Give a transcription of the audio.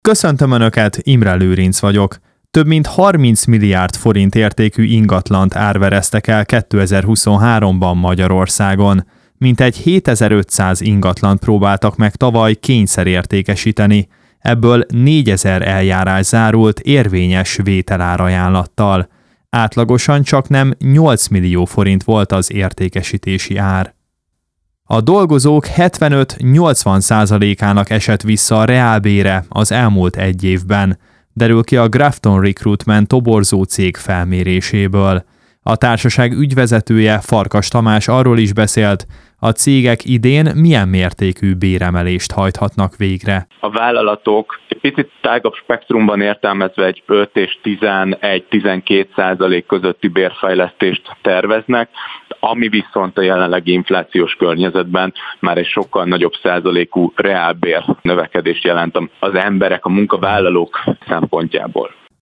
Köszöntöm Önöket, Imre Lőrinc vagyok. Több mint 30 milliárd forint értékű ingatlant árvereztek el 2023-ban Magyarországon. Mintegy 7500 ingatlant próbáltak meg tavaly kényszerértékesíteni. Ebből 4000 eljárás zárult érvényes vételárajánlattal. Átlagosan csaknem 8 millió forint volt az értékesítési ár. A dolgozók 75-80%-ának esett vissza a reálbére az elmúlt egy évben, derül ki a Grafton Recruitment toborzó cég felméréséből. A társaság ügyvezetője, Farkas Tamás arról is beszélt, a cégek idén milyen mértékű béremelést hajthatnak végre. A vállalatok egy picit tágabb spektrumban értelmezve egy 5 és 11-12% közötti bérfejlesztést terveznek, ami viszont a jelenlegi inflációs környezetben már egy sokkal nagyobb százalékú reálbér növekedést jelent az emberek, a munkavállalók szempontjából.